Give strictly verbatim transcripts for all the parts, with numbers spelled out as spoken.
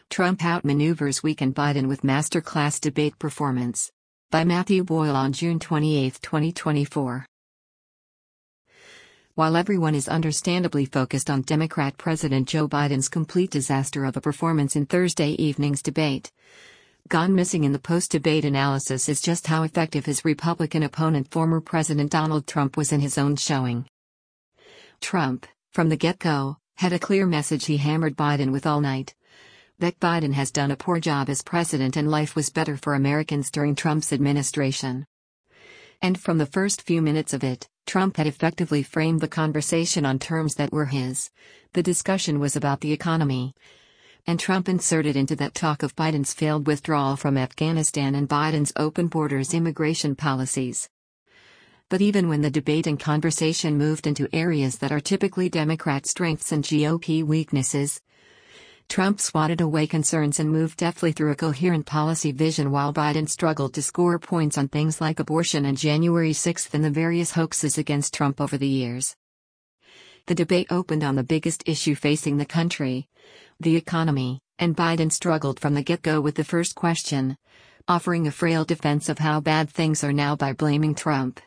Trump outmaneuvers weekend Biden with masterclass debate performance. By Matthew Boyle on June twenty-eighth, twenty twenty-four. While everyone is understandably focused on Democrat President Joe Biden's complete disaster of a performance in Thursday evening's debate, gone missing in the post-debate analysis is just how effective his Republican opponent, former President Donald Trump, was in his own showing. Trump, from the get-go, had a clear message he hammered Biden with all night: that Biden has done a poor job as president and life was better for Americans during Trump's administration. And from the first few minutes of it, Trump had effectively framed the conversation on terms that were his. The discussion was about the economy. And Trump inserted into that talk of Biden's failed withdrawal from Afghanistan and Biden's open borders immigration policies. But even when the debate and conversation moved into areas that are typically Democrat strengths and G O P weaknesses, Trump swatted away concerns and moved deftly through a coherent policy vision while Biden struggled to score points on things like abortion and January sixth and the various hoaxes against Trump over the years. The debate opened on the biggest issue facing the country, the economy, and Biden struggled from the get-go with the first question, offering a frail defense of how bad things are now by blaming Trump.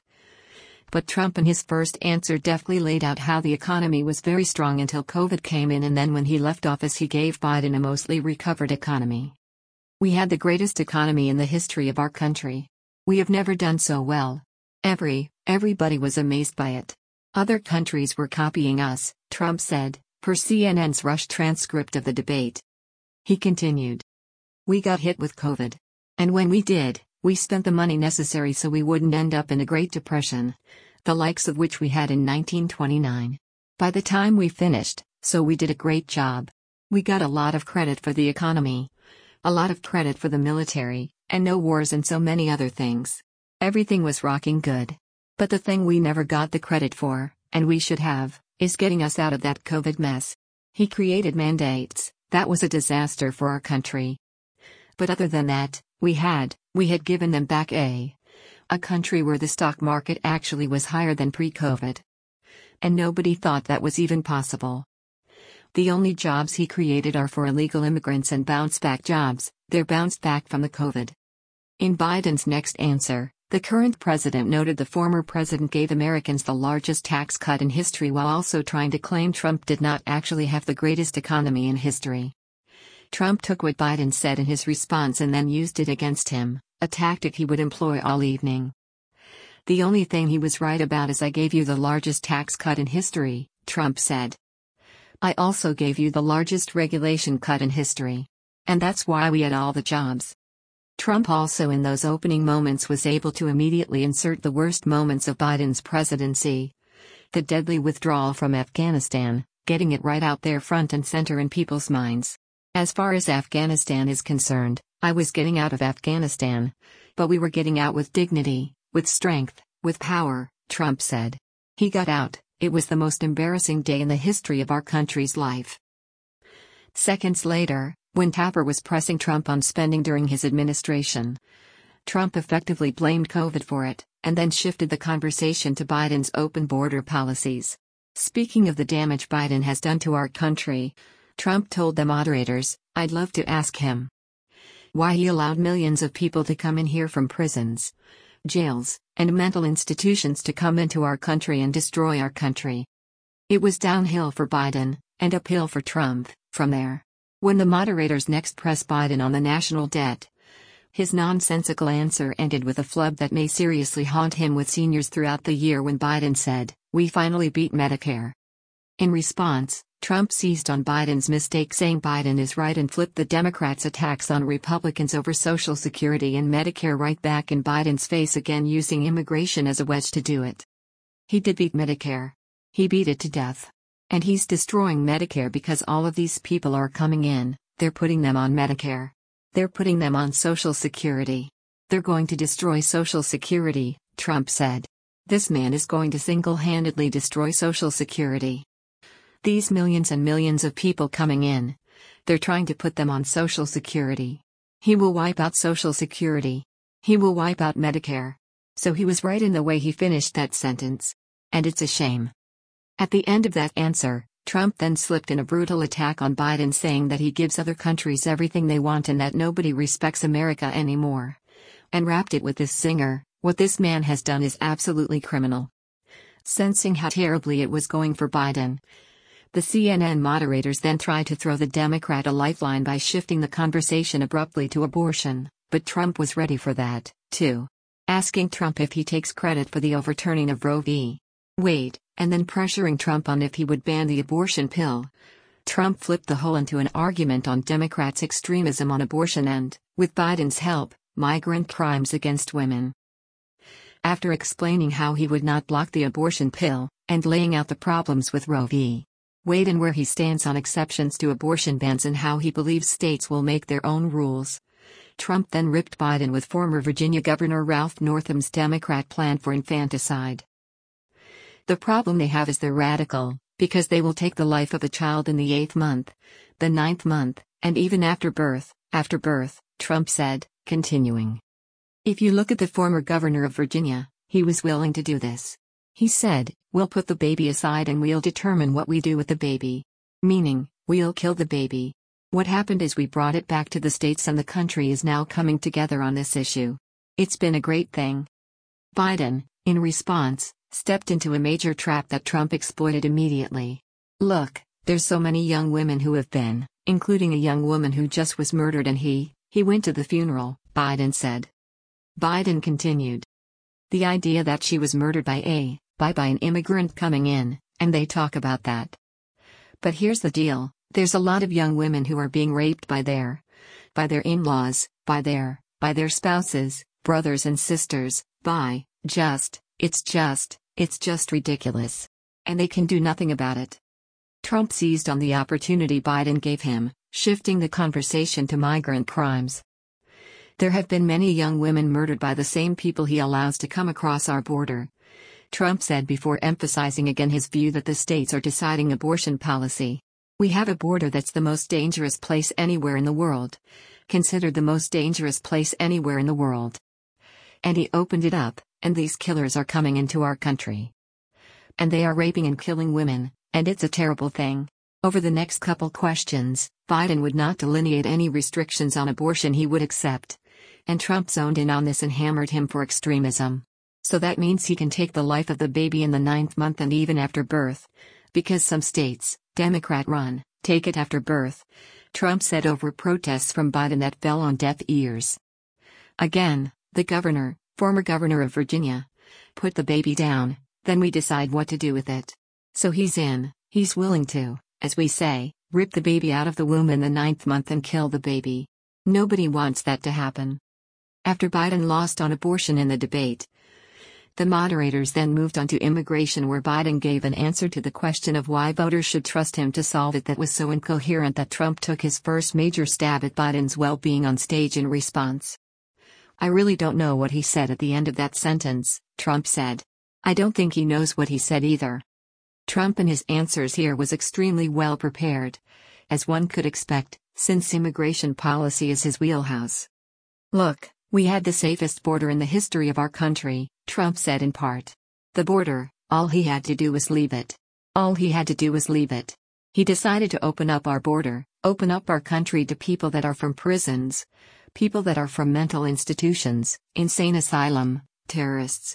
But Trump in his first answer deftly laid out how the economy was very strong until COVID came in, and then when he left office he gave Biden a mostly recovered economy. We had the greatest economy in the history of our country. We have never done so well. Every, everybody was amazed by it. Other countries were copying us, Trump said, per C N N's rush transcript of the debate. He continued. We got hit with COVID. And when we did, we spent the money necessary so we wouldn't end up in a Great Depression, the likes of which we had in nineteen twenty-nine. By the time we finished, so we did a great job. We got a lot of credit for the economy, a lot of credit for the military, and no wars and so many other things. Everything was rocking good. But the thing we never got the credit for, and we should have, is getting us out of that COVID mess. He created mandates. That was a disaster for our country. But other than that, we had, we had given them back a, a country where the stock market actually was higher than pre-COVID. And nobody thought that was even possible. The only jobs he created are for illegal immigrants and bounce-back jobs. They're bounced back from the COVID. In Biden's next answer, the current president noted the former president gave Americans the largest tax cut in history while also trying to claim Trump did not actually have the greatest economy in history. Trump took what Biden said in his response and then used it against him, a tactic he would employ all evening. The only thing he was right about is I gave you the largest tax cut in history, Trump said. I also gave you the largest regulation cut in history. And that's why we had all the jobs. Trump also in those opening moments was able to immediately insert the worst moments of Biden's presidency. The deadly withdrawal from Afghanistan, getting it right out there front and center in people's minds. As far as Afghanistan is concerned, I was getting out of Afghanistan. But we were getting out with dignity, with strength, with power, Trump said. He got out. It was the most embarrassing day in the history of our country's life. Seconds later, when Tapper was pressing Trump on spending during his administration, Trump effectively blamed COVID for it, and then shifted the conversation to Biden's open border policies. Speaking of the damage Biden has done to our country, Trump told the moderators, I'd love to ask him why he allowed millions of people to come in here from prisons, jails, and mental institutions to come into our country and destroy our country. It was downhill for Biden, and uphill for Trump, from there. When the moderators next pressed Biden on the national debt, his nonsensical answer ended with a flub that may seriously haunt him with seniors throughout the year when Biden said, we finally beat Medicare. In response, Trump seized on Biden's mistake, saying Biden is right, and flipped the Democrats' attacks on Republicans over Social Security and Medicare right back in Biden's face again, using immigration as a wedge to do it. He did beat Medicare. He beat it to death. And he's destroying Medicare because all of these people are coming in, they're putting them on Medicare. They're putting them on Social Security. They're going to destroy Social Security, Trump said. This man is going to single-handedly destroy Social Security. These millions and millions of people coming in, they're trying to put them on Social Security. He will wipe out Social Security. He will wipe out Medicare. So he was right in the way he finished that sentence. And it's a shame. At the end of that answer, Trump then slipped in a brutal attack on Biden, saying that he gives other countries everything they want and that nobody respects America anymore. And wrapped it with this zinger: "What this man has done is absolutely criminal." Sensing how terribly it was going for Biden, the C N N moderators then tried to throw the Democrat a lifeline by shifting the conversation abruptly to abortion, but Trump was ready for that, too. Asking Trump if he takes credit for the overturning of Roe v. Wade, and then pressuring Trump on if he would ban the abortion pill. Trump flipped the whole into an argument on Democrats' extremism on abortion and, with Biden's help, migrant crimes against women. After explaining how he would not block the abortion pill, and laying out the problems with Roe v. Wade and where he stands on exceptions to abortion bans and how he believes states will make their own rules, Trump then ripped Biden with former Virginia Governor Ralph Northam's Democrat plan for infanticide. The problem they have is they're radical, because they will take the life of a child in the eighth month, the ninth month, and even after birth, after birth, Trump said, continuing. If you look at the former governor of Virginia, he was willing to do this. He said, "We'll put the baby aside and we'll determine what we do with the baby." Meaning, we'll kill the baby. What happened is we brought it back to the states and the country is now coming together on this issue. It's been a great thing. Biden, in response, stepped into a major trap that Trump exploited immediately. "Look, there's so many young women who have been, including a young woman who just was murdered and he, he went to the funeral," Biden said. Biden continued. "The idea that she was murdered by a, by by an immigrant coming in, and they talk about that. But here's the deal, there's a lot of young women who are being raped by their, by their in-laws, by their, by their spouses, brothers and sisters, by, just, it's just, it's just ridiculous. And they can do nothing about it." Trump seized on the opportunity Biden gave him, shifting the conversation to migrant crimes. "There have been many young women murdered by the same people he allows to come across our border," Trump said before emphasizing again his view that the states are deciding abortion policy. "We have a border that's the most dangerous place anywhere in the world. Considered the most dangerous place anywhere in the world. And he opened it up, and these killers are coming into our country. And they are raping and killing women, and it's a terrible thing." Over the next couple questions, Biden would not delineate any restrictions on abortion he would accept. And Trump zoned in on this and hammered him for extremism. "So that means he can take the life of the baby in the ninth month and even after birth. Because some states, Democrat-run, take it after birth," Trump said over protests from Biden that fell on deaf ears. Again, the governor, former governor of Virginia, "Put the baby down, then we decide what to do with it." So he's in, he's willing to, as we say, rip the baby out of the womb in the ninth month and kill the baby. Nobody wants that to happen. After Biden lost on abortion in the debate, the moderators then moved on to immigration, where Biden gave an answer to the question of why voters should trust him to solve it that was so incoherent that Trump took his first major stab at Biden's well-being on stage in response. "I really don't know what he said at the end of that sentence," Trump said. "I don't think he knows what he said either." Trump in his answers here was extremely well prepared, as one could expect, since immigration policy is his wheelhouse. "Look, we had the safest border in the history of our country," Trump said in part. "The border, all he had to do was leave it. All he had to do was leave it. He decided to open up our border, open up our country to people that are from prisons, people that are from mental institutions, insane asylum, terrorists."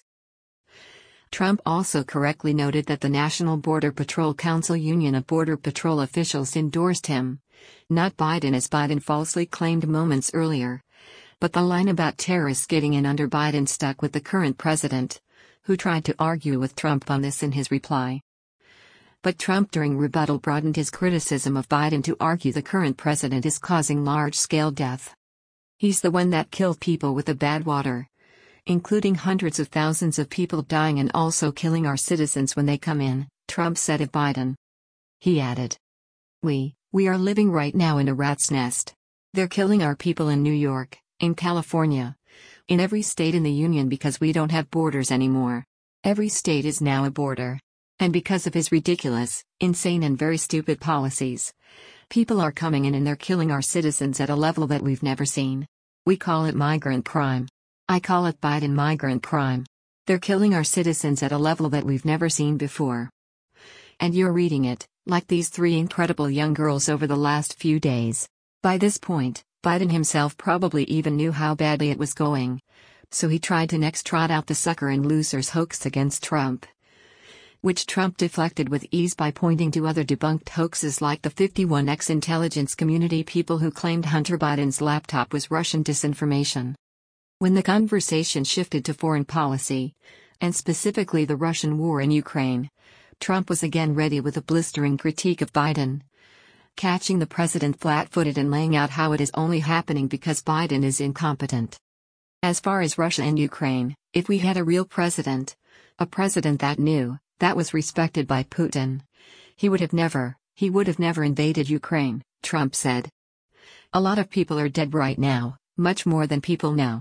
Trump also correctly noted that the National Border Patrol Council Union of Border Patrol officials endorsed him, not Biden as Biden falsely claimed moments earlier. But the line about terrorists getting in under Biden stuck with the current president, who tried to argue with Trump on this in his reply. But Trump during rebuttal broadened his criticism of Biden to argue the current president is causing large-scale death. "He's the one that killed people with the bad water, including hundreds of thousands of people dying and also killing our citizens when they come in," Trump said of Biden. He added, We, we are living right now in a rat's nest. They're killing our people in New York, in California, in every state in the union because we don't have borders anymore. Every state is now a border. And because of his ridiculous, insane and very stupid policies, people are coming in and they're killing our citizens at a level that we've never seen. We call it migrant crime. I call it Biden migrant crime. They're killing our citizens at a level that we've never seen before. And you're reading it, like these three incredible young girls over the last few days. By this point, Biden himself probably even knew how badly it was going. So he tried to next trot out the sucker and losers hoax against Trump, which Trump deflected with ease by pointing to other debunked hoaxes like the fifty-one X intelligence community people who claimed Hunter Biden's laptop was Russian disinformation. When the conversation shifted to foreign policy, and specifically the Russian war in Ukraine, Trump was again ready with a blistering critique of Biden, catching the president flat-footed and laying out how it is only happening because Biden is incompetent. As far as Russia and Ukraine, if we had a real president, a president that knew, that was respected by Putin, he would have never, he would have never invaded Ukraine, Trump said. A lot of people are dead right now, much more than people know.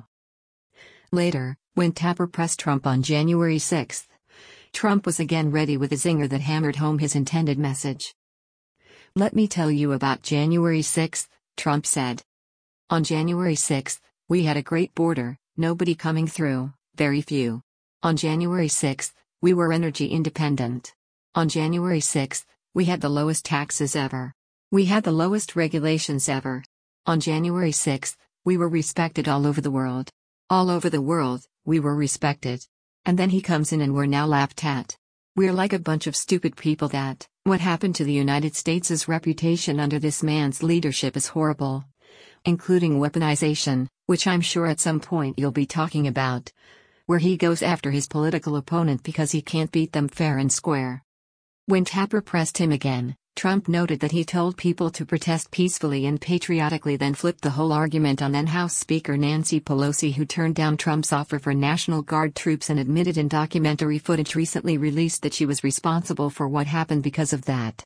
Later, when Tapper pressed Trump on January sixth, Trump was again ready with a zinger that hammered home his intended message. Let me tell you about January sixth, Trump said. On January sixth, we had a great border, nobody coming through, very few. On January sixth, we were energy independent. On January sixth, we had the lowest taxes ever. We had the lowest regulations ever. On January sixth, we were respected all over the world. All over the world, we were respected. And then he comes in and we're now laughed at. We're like a bunch of stupid people that, what happened to the United States' reputation under this man's leadership is horrible. Including weaponization, which I'm sure at some point you'll be talking about, where he goes after his political opponent because he can't beat them fair and square. When Tapper pressed him again, Trump noted that he told people to protest peacefully and patriotically, then flipped the whole argument on then House Speaker Nancy Pelosi, who turned down Trump's offer for National Guard troops and admitted in documentary footage recently released that she was responsible for what happened because of that.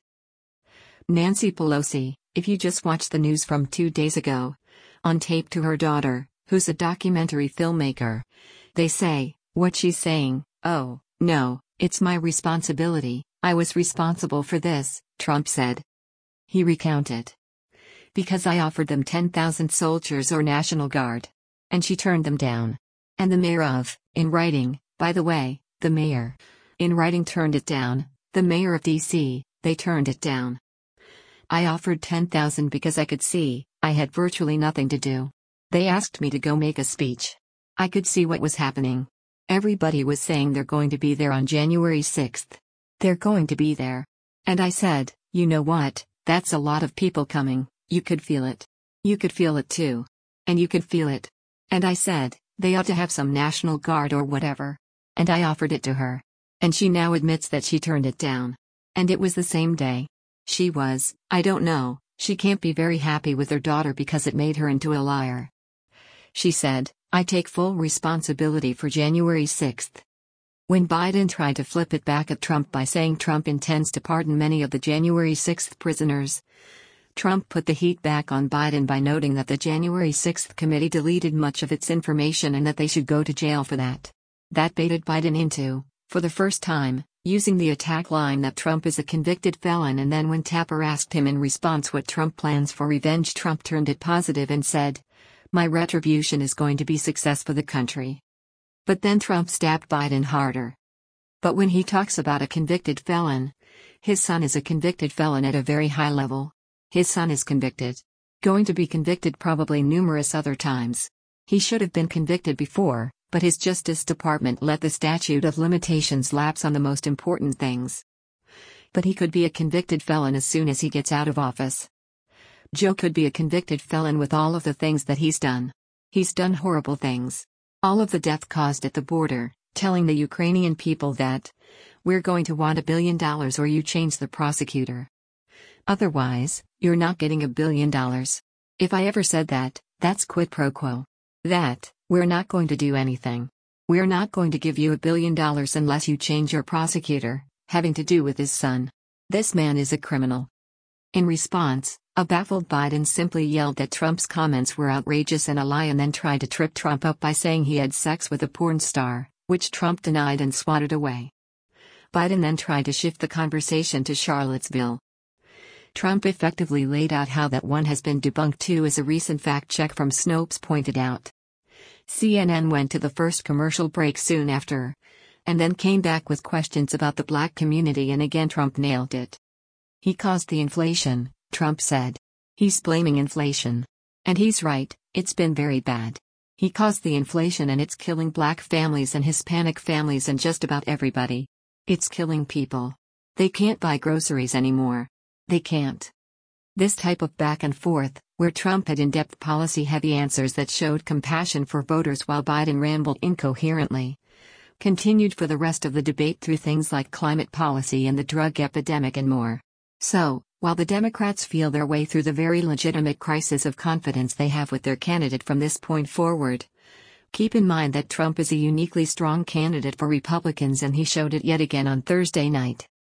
Nancy Pelosi, if you just watched the news from two days ago, on tape to her daughter, who's a documentary filmmaker, they say, what she's saying, oh, no, it's my responsibility, I was responsible for this, Trump said. He recounted. Because I offered them ten thousand soldiers or National Guard. And she turned them down. And the mayor of, in writing, by the way, the mayor, in writing turned it down, the mayor of D C, they turned it down. I offered ten thousand because I could see, I had virtually nothing to do. They asked me to go make a speech. I could see what was happening. Everybody was saying they're going to be there on January sixth. They're going to be there. And I said, you know what, that's a lot of people coming, you could feel it. You could feel it too. And you could feel it. And I said, they ought to have some National Guard or whatever. And I offered it to her. And she now admits that she turned it down. And it was the same day. She was, I don't know, she can't be very happy with her daughter because it made her into a liar. She said, I take full responsibility for January sixth. When Biden tried to flip it back at Trump by saying Trump intends to pardon many of the January sixth prisoners, Trump put the heat back on Biden by noting that the January sixth committee deleted much of its information and that they should go to jail for that. That baited Biden into, for the first time, using the attack line that Trump is a convicted felon, and then when Tapper asked him in response what Trump plans for revenge, Trump turned it positive and said, my retribution is going to be success for the country. But then Trump stabbed Biden harder. But when he talks about a convicted felon, his son is a convicted felon at a very high level. His son is convicted. Going to be convicted probably numerous other times. He should have been convicted before, but his Justice Department let the statute of limitations lapse on the most important things. But he could be a convicted felon as soon as he gets out of office. Joe could be a convicted felon with all of the things that he's done. He's done horrible things. All of the death caused at the border, telling the Ukrainian people that, we're going to want a billion dollars or you change the prosecutor. Otherwise, you're not getting a billion dollars. If I ever said that, that's quid pro quo. That, we're not going to do anything. We're not going to give you a billion dollars unless you change your prosecutor, having to do with his son. This man is a criminal. In response, a baffled Biden simply yelled that Trump's comments were outrageous and a lie, and then tried to trip Trump up by saying he had sex with a porn star, which Trump denied and swatted away. Biden then tried to shift the conversation to Charlottesville. Trump effectively laid out how that one has been debunked too, as a recent fact check from Snopes pointed out. C N N went to the first commercial break soon after, and then came back with questions about the black community, and again Trump nailed it. He caused the inflation, Trump said. He's blaming inflation. And he's right, it's been very bad. He caused the inflation and it's killing black families and Hispanic families and just about everybody. It's killing people. They can't buy groceries anymore. They can't. This type of back and forth, where Trump had in-depth policy-heavy answers that showed compassion for voters while Biden rambled incoherently, continued for the rest of the debate through things like climate policy and the drug epidemic and more. So, while the Democrats feel their way through the very legitimate crisis of confidence they have with their candidate from this point forward, keep in mind that Trump is a uniquely strong candidate for Republicans, and he showed it yet again on Thursday night.